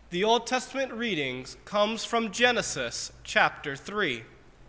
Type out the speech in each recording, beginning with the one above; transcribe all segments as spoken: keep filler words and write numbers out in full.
The Old Testament readings comes from Genesis chapter three.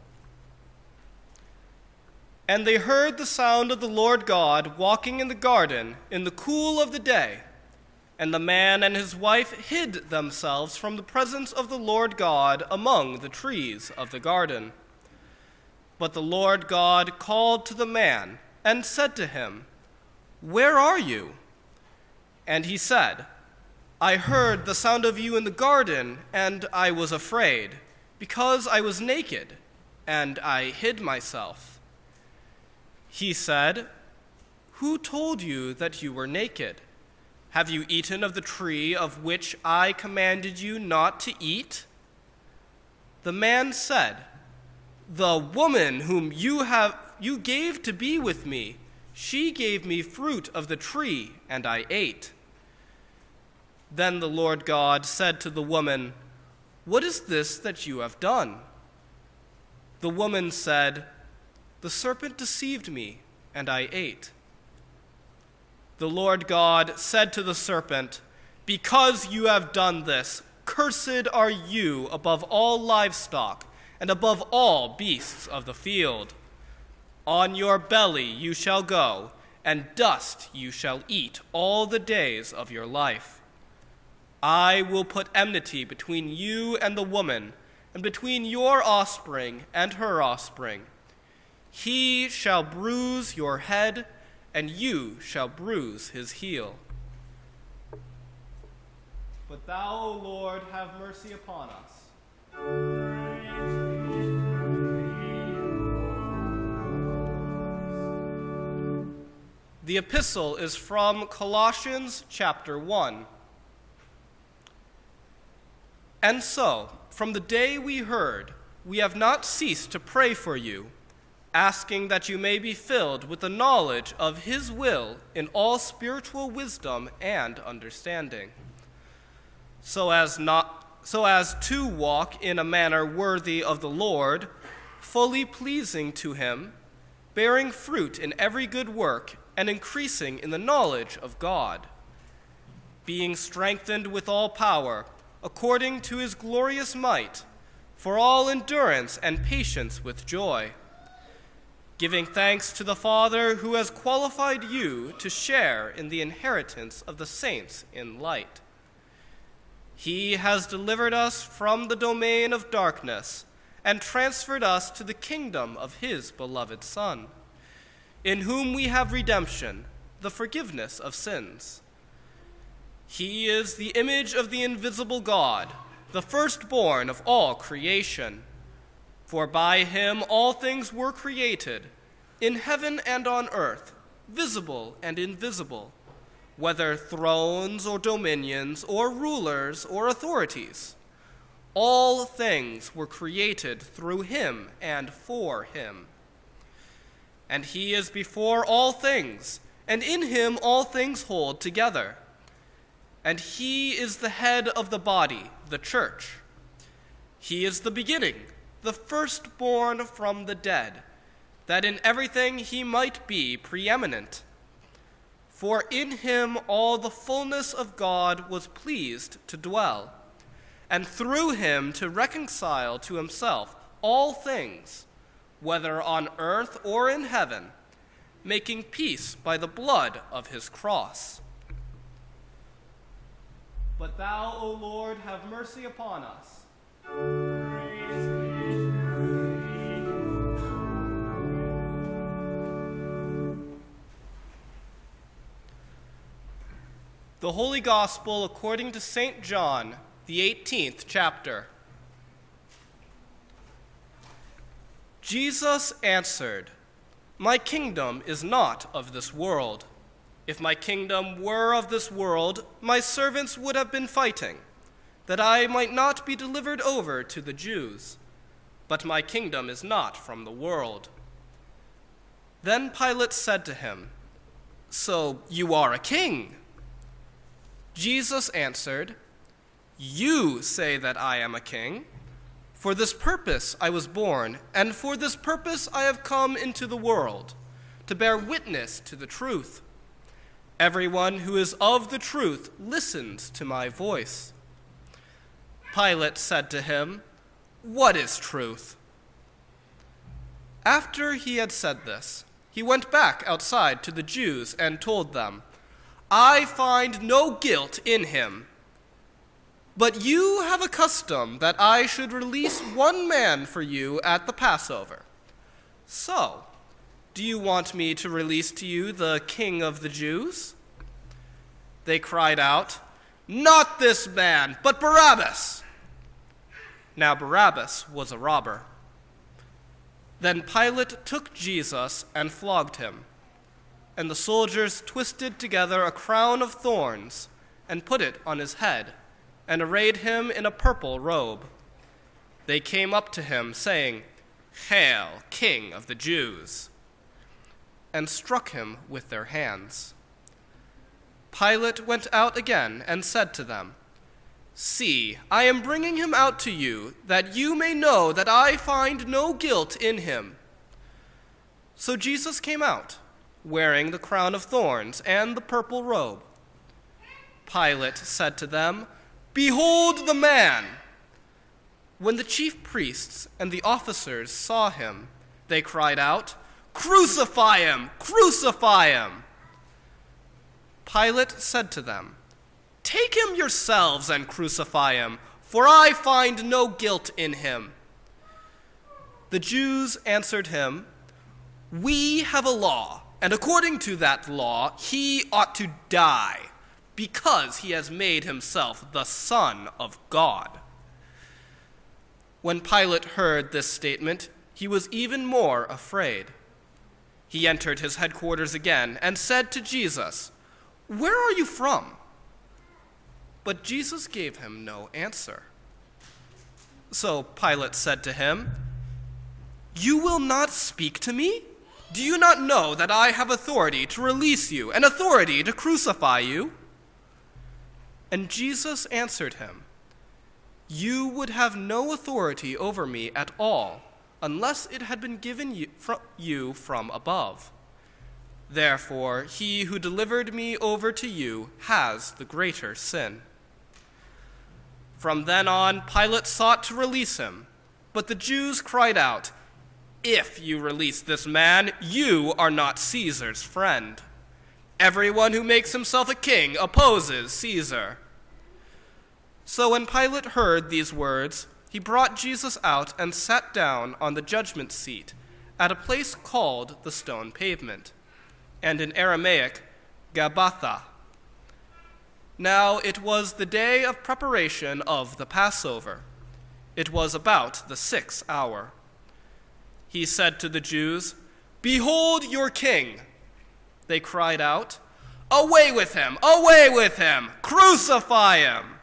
And they heard the sound of the Lord God walking in the garden in the cool of the day. And the man and his wife hid themselves from the presence of the Lord God among the trees of the garden. But the Lord God called to the man and said to him, "Where are you?" And he said, "I heard the sound of you in the garden, and I was afraid, because I was naked, and I hid myself." He said, "Who told you that you were naked? Have you eaten of the tree of which I commanded you not to eat?" The man said, "The woman whom you have you gave to be with me, she gave me fruit of the tree, and I ate." Then the Lord God said to the woman, "What is this that you have done?" The woman said, "The serpent deceived me, and I ate." The Lord God said to the serpent, "Because you have done this, cursed are you above all livestock and above all beasts of the field. On your belly you shall go, and dust you shall eat all the days of your life. I will put enmity between you and the woman, and between your offspring and her offspring. He shall bruise your head, and you shall bruise his heel." But thou, O Lord, have mercy upon us. The epistle is from Colossians chapter one. And so, from the day we heard, we have not ceased to pray for you, asking that you may be filled with the knowledge of his will in all spiritual wisdom and understanding, so as not so as to walk in a manner worthy of the Lord, fully pleasing to him, bearing fruit in every good work, and increasing in the knowledge of God, being strengthened with all power, according to his glorious might, for all endurance and patience with joy, giving thanks to the Father who has qualified you to share in the inheritance of the saints in light. He has delivered us from the domain of darkness and transferred us to the kingdom of his beloved Son, in whom we have redemption, the forgiveness of sins. He is the image of the invisible God, the firstborn of all creation. For by him all things were created, in heaven and on earth, visible and invisible, whether thrones or dominions or rulers or authorities. All things were created through him and for him. And he is before all things, and in him all things hold together. And he is the head of the body, the church. He is the beginning, the firstborn from the dead, that in everything he might be preeminent. For in him all the fullness of God was pleased to dwell, and through him to reconcile to himself all things, whether on earth or in heaven, making peace by the blood of his cross. But thou, O Lord, have mercy upon us. The Holy Gospel according to Saint John, the eighteenth chapter. Jesus answered, "My kingdom is not of this world. If my kingdom were of this world, my servants would have been fighting, that I might not be delivered over to the Jews. But my kingdom is not from the world." Then Pilate said to him, "So you are a king?" Jesus answered, "You say that I am a king. For this purpose I was born, and for this purpose I have come into the world, to bear witness to the truth. Everyone who is of the truth listens to my voice. Pilate said to him, "What is truth?" After he had said this, he went back outside to the Jews and told them, "I find no guilt in him. But you have a custom that I should release one man for you at the Passover. So, do you want me to release to you the King of the Jews?" They cried out, "Not this man, but Barabbas!" Now Barabbas was a robber. Then Pilate took Jesus and flogged him, and the soldiers twisted together a crown of thorns and put it on his head, and arrayed him in a purple robe. They came up to him, saying, "Hail, King of the Jews!" and struck him with their hands. Pilate went out again and said to them, "See, I am bringing him out to you, that you may know that I find no guilt in him." So Jesus came out, wearing the crown of thorns and the purple robe. Pilate said to them, "Behold the man!" When the chief priests and the officers saw him, they cried out, "Crucify him! Crucify him!" Pilate said to them, "Take him yourselves and crucify him, for I find no guilt in him." The Jews answered him, "We have a law, and according to that law, he ought to die, because he has made himself the Son of God." When Pilate heard this statement, he was even more afraid. He entered his headquarters again and said to Jesus, "Where are you from?" But Jesus gave him no answer. So Pilate said to him, "You will not speak to me? Do you not know that I have authority to release you and authority to crucify you?" And Jesus answered him, "You would have no authority over me at all, unless it had been given you from, you from above. Therefore, he who delivered me over to you has the greater sin." From then on, Pilate sought to release him, but the Jews cried out, "If you release this man, you are not Caesar's friend. Everyone who makes himself a king opposes Caesar." So when Pilate heard these words, he brought Jesus out and sat down on the judgment seat at a place called the Stone Pavement, and in Aramaic, Gabbatha. Now it was the day of preparation of the Passover. It was about the sixth hour. He said to the Jews, "Behold your king!" They cried out, "Away with him! Away with him! Crucify him!"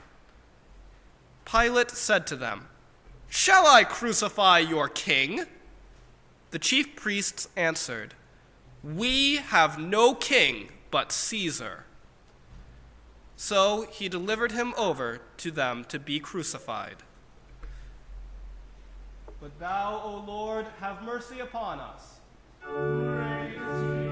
Pilate said to them, "Shall I crucify your king?" The chief priests answered, "We have no king but Caesar." So he delivered him over to them to be crucified. But thou, O Lord, have mercy upon us. Praise